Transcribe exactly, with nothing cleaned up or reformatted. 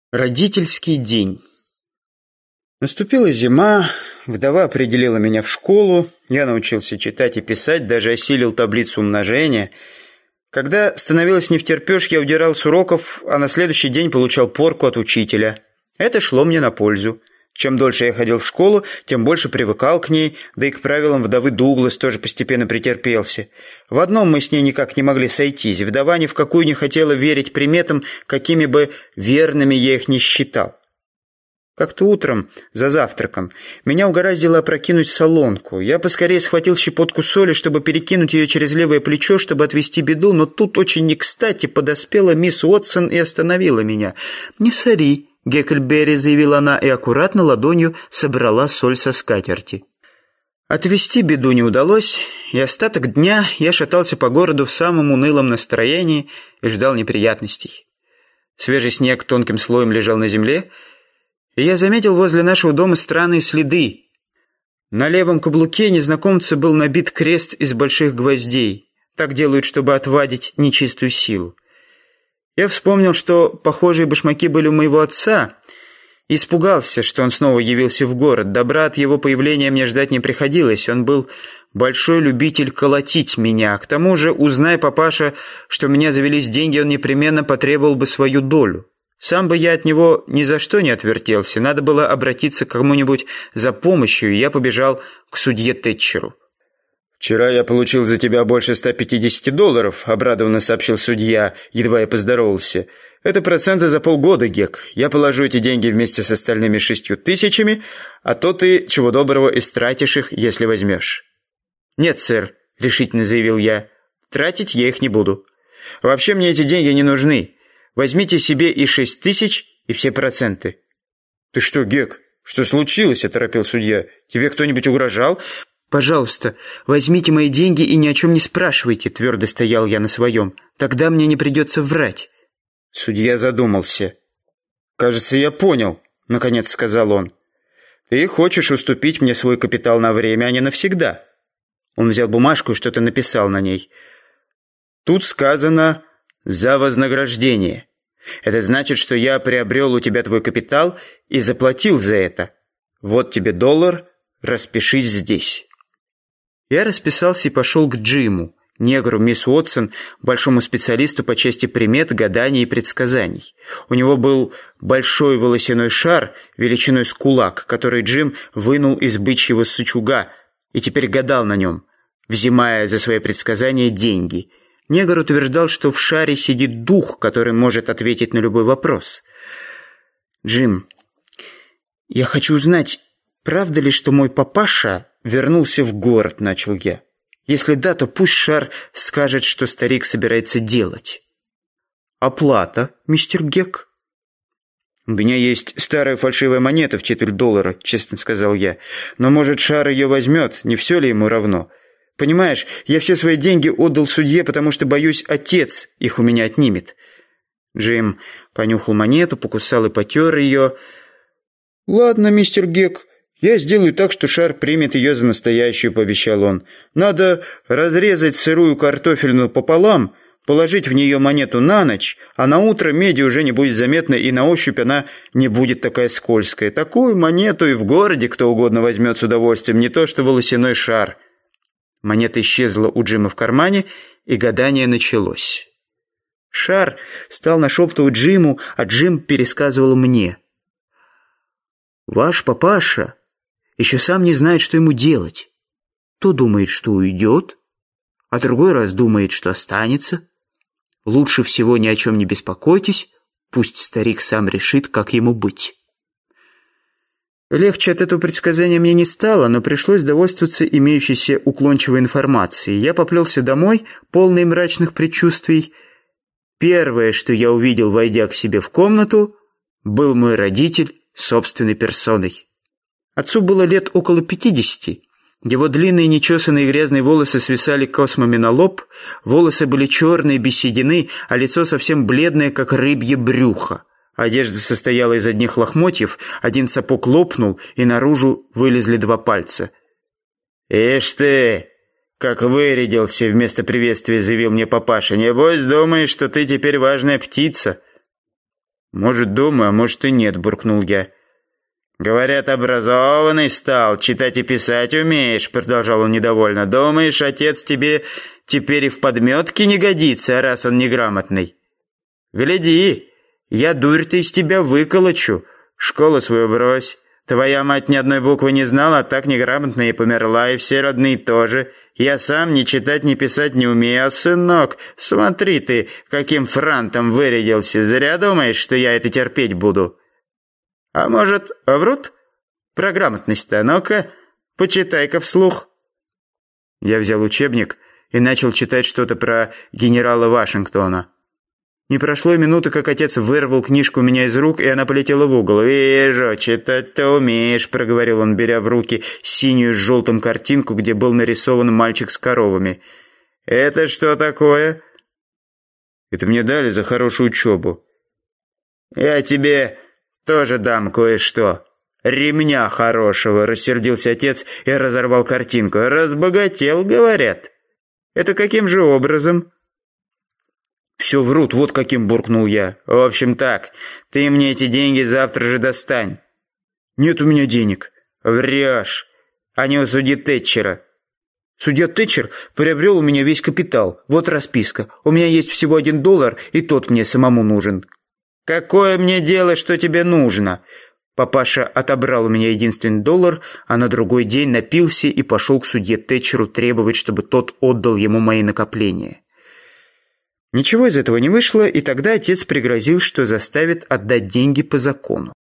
Родительский день. Наступила зима, вдова определила меня в школу, я научился читать и писать, даже осилил таблицу умножения. Когда становилось невтерпёж, я удирал с уроков, а на следующий день получал порку от учителя. Это шло мне на пользу. Чем дольше я ходил в школу, тем больше привыкал к ней, да и к правилам вдовы Дуглас тоже постепенно претерпелся. В одном мы с ней никак не могли сойтись. Вдова ни в какую не хотела верить приметам, какими бы верными я их ни считал. Как-то утром, за завтраком, меня угораздило опрокинуть солонку. Я поскорее схватил щепотку соли, чтобы перекинуть ее через левое плечо, чтобы отвести беду, но тут очень не кстати подоспела мисс Уотсон и остановила меня. «Не сори, Гекльберри», — заявила она, и аккуратно ладонью собрала соль со скатерти. Отвести беду не удалось, и остаток дня я шатался по городу в самом унылом настроении и ждал неприятностей. Свежий снег тонким слоем лежал на земле, и я заметил возле нашего дома странные следы. На левом каблуке незнакомца был набит крест из больших гвоздей. Так делают, чтобы отвадить нечистую силу. Я вспомнил, что похожие башмаки были у моего отца, и испугался, что он снова явился в город. Добра от его появления мне ждать не приходилось. Он был большой любитель колотить меня. К тому же, узнай, папаша, что у меня завелись деньги, он непременно потребовал бы свою долю. Сам бы я от него ни за что не отвертелся. Надо было обратиться к кому-нибудь за помощью, и я побежал к судье Тэтчеру. «Вчера я получил за тебя больше ста пятидесяти долларов», — обрадованно сообщил судья, едва я поздоровался. «Это проценты за полгода, Гек. Я положу эти деньги вместе с остальными шестью тысячами, а то ты, чего доброго, истратишь их, если возьмешь». «Нет, сэр», — решительно заявил я, — «тратить я их не буду. Вообще мне эти деньги не нужны. Возьмите себе и шесть тысяч, и все проценты». «Ты что, Гек, что случилось?» — оторопел судья. «Тебе кто-нибудь угрожал?» «Пожалуйста, возьмите мои деньги и ни о чем не спрашивайте», — твердо стоял я на своем. «Тогда мне не придется врать». Судья задумался. «Кажется, я понял», — наконец сказал он. «Ты хочешь уступить мне свой капитал на время, а не навсегда». Он взял бумажку и что-то написал на ней. «Тут сказано «за вознаграждение». Это значит, что я приобрел у тебя твой капитал и заплатил за это. Вот тебе доллар, распишись здесь». Я расписался и пошел к Джиму, негру мисс Уотсон, большому специалисту по части примет, гаданий и предсказаний. У него был большой волосяной шар величиной с кулак, который Джим вынул из бычьего сучуга и теперь гадал на нем, взимая за свои предсказания деньги. Негр утверждал, что в шаре сидит дух, который может ответить на любой вопрос. «Джим, я хочу узнать, правда ли, что мой папаша вернулся в город», — начал я. «Если да, то пусть шар скажет, что старик собирается делать». «Оплата, мистер Гек?» «У меня есть старая фальшивая монета в четверть доллара», — честно сказал я. «Но, может, шар ее возьмет, не все ли ему равно? Понимаешь, я все свои деньги отдал судье, потому что, боюсь, отец их у меня отнимет». Джим понюхал монету, покусал и потер ее. «Ладно, мистер Гек, я сделаю так, что шар примет ее за настоящую», — пообещал он. «Надо разрезать сырую картофельную пополам, положить в нее монету на ночь, а на утро меди уже не будет заметно, и на ощупь она не будет такая скользкая. Такую монету и в городе кто угодно возьмет с удовольствием, не то что волосяной шар». Монета исчезла у Джима в кармане, и гадание началось. Шар стал нашептывать Джиму, а Джим пересказывал мне. «Ваш папаша еще сам не знает, что ему делать. То думает, что уйдет, а другой раз думает, что останется. Лучше всего ни о чем не беспокойтесь, пусть старик сам решит, как ему быть». Легче от этого предсказания мне не стало, но пришлось довольствоваться имеющейся уклончивой информацией. Я поплелся домой, полный мрачных предчувствий. Первое, что я увидел, войдя к себе в комнату, был мой родитель собственной персоной. Отцу было лет около пятидесяти. Его длинные нечесанные грязные волосы свисали космами на лоб, волосы были черные, без седины, а лицо совсем бледное, как рыбье брюхо. Одежда состояла из одних лохмотьев, один сапог лопнул, и наружу вылезли два пальца. «Ишь ты, как вырядился!» — вместо приветствия заявил мне папаша. «Небось, думаешь, что ты теперь важная птица?» «Может, дома, а может и нет», — буркнул я. «Говорят, образованный стал, читать и писать умеешь», — продолжал он недовольно. «Думаешь, отец тебе теперь и в подметке не годится, раз он неграмотный? Гляди, я дурь-то из тебя выколочу. Школу свою брось. Твоя мать ни одной буквы не знала, а так неграмотно и померла, и все родные тоже. Я сам ни читать, ни писать не умею, а сынок, смотри ты, каким франтом вырядился. Зря думаешь, что я это терпеть буду. А может, врут? Про грамотность-то, ну-ка, почитай-ка вслух». Я взял учебник и начал читать что-то про генерала Вашингтона. Не прошло и минуты, как отец вырвал книжку у меня из рук, и она полетела в угол. «Вижу, читать-то умеешь», — проговорил он, беря в руки синюю с желтым картинку, где был нарисован мальчик с коровами. «Это что такое?» «Это мне дали за хорошую учебу». «Я тебе тоже дам кое-что. Ремня хорошего», — рассердился отец и разорвал картинку. «Разбогател, говорят. Это каким же образом?» «Все врут, вот каким», — буркнул я. «В общем так, ты мне эти деньги завтра же достань». «Нет у меня денег». «Врешь. Они у судьи Тэтчера». «Судья Тэтчер приобрел у меня весь капитал. Вот расписка. У меня есть всего один доллар, и тот мне самому нужен». «Какое мне дело, что тебе нужно?» Папаша отобрал у меня единственный доллар, а на другой день напился и пошел к судье Тэтчеру требовать, чтобы тот отдал ему мои накопления. Ничего из этого не вышло, и тогда отец пригрозил, что заставит отдать деньги по закону.